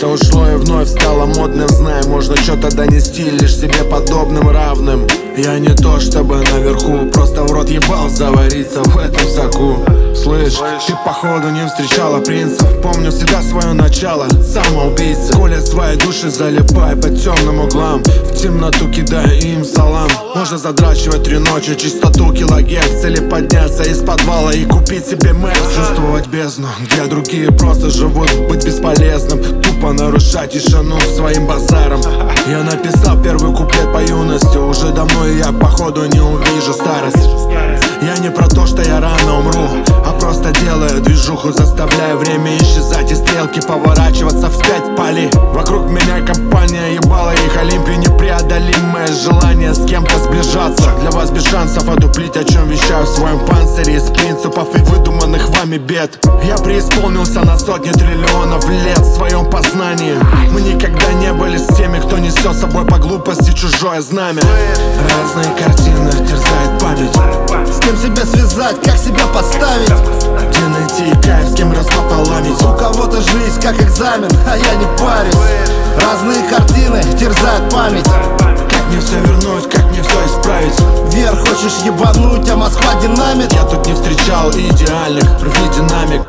ушло и вновь стало модным. Знай, можно что-то донести лишь себе подобным равным. Я не то чтобы наверху, просто в рот ебал завариться в этом соку. Слышь, ты походу не встречала принцев. Помню всегда свое начало, самоубийца. Коля своей души залипай по темным углам, в темноту кидая им салам. Можно задрачивать 3 ночи, чистоту килогерц, или подняться из подвала и купить себе мэр. Чувствовать бездну, где другие просто живут, быть бесполезным, тупо нарушать тишину своим базаром. Я написал первый куплет по юности, уже давно и я походу не увижу старость. Я не про то, что я рано умру, а просто делаю движуху, заставляя время исчезать и стрелки поворачиваться вспять поли. Вокруг меня компания ебала их Олимпию, непреодолимое желание с кем-то сближаться. Для вас без шансов одуплить, о чем вещаю в своем панцире из принципов и выдуманных вами бед. Я преисполнился на сотни триллионов лет в своем познании. Мы никогда не были с теми, кто несет с собой по глупости чужое знамя. Разные картины терзают память. С кем себя связать, как себя поставить? Где найти кайф, с кем распополамить? У кого-то жизнь как экзамен, а я не парюсь. Разные картины терзают память. Как мне все вернуть, как мне все исправить? Вверх хочешь ебануть, а Москва динамит. Я тут не встречал идеальных, рви динамик.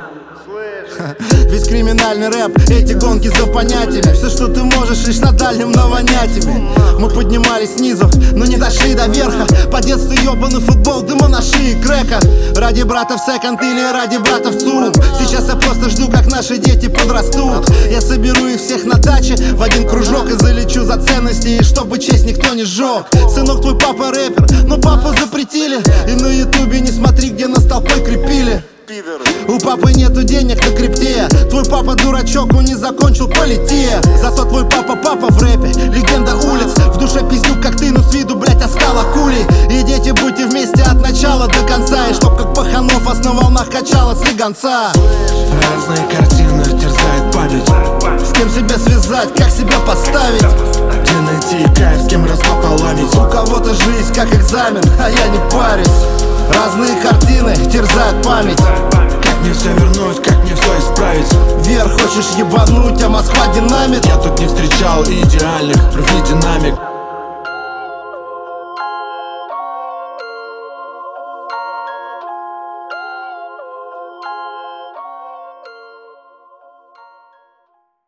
Весь криминальный рэп, эти гонки за понятиями. Все, что ты можешь, лишь на дальнем навонять тебе. Мы поднимались снизу, но не дошли до верха. По детству ебаный футбол, дыма на шее крека. Ради брата в секонд или ради брата в ЦУМ. Сейчас я просто жду, как наши дети подрастут. Я соберу их всех на даче в один кружок и залечу за ценности, и чтобы честь никто не сжег. Сынок, твой папа рэпер, но папу запретили. И на ютубе не смотри, где нас толпой крепили. У папы нету денег на крипте. Твой папа дурачок, он не закончил политея. Зато твой папа в рэпе, легенда улиц. В душе пиздюк, как ты, но с виду, блять, остала кулей. И дети, будьте вместе от начала до конца. И чтоб как Паханов вас на волнах качало с легонца. Разные картины терзают память. С кем себя связать, как себя поставить? Где найти кайф, с кем распополамить? У кого-то жизнь как экзамен, а я не парюсь. Разные картины терзают память. Как мне все вернуть, как мне все исправить? Вверх хочешь ебануть, а Москва динамит.